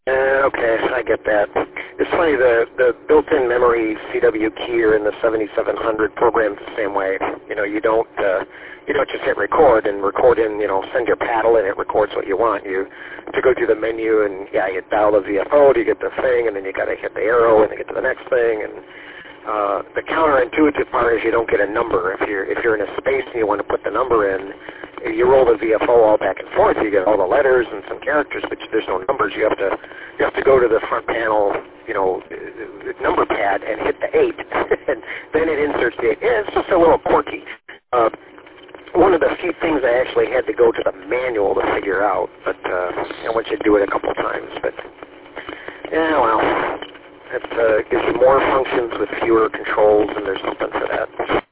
Okay, I get that. It's funny, the built-in memory CW keyer in the 7700 programs the same way. You don't just hit record and record in, send your paddle and it records what you want. You to go through the menu and you dial the VFO to get the thing, and then you got to hit the arrow and then get to the next thing. And the counterintuitive part is you don't get a number. If you're in a space and you want to put the number in, you roll the VFO all back and forth. You get all the letters and some characters, but there's no numbers. You have to go to the front panel, number pad and hit the 8, and then it inserts the 8. Yeah, it's just a little quirky. One of the few things I actually had to go to the manual to figure out, but once you do it a couple times. But yeah, well, it gives you more functions with fewer controls, and there's something for that.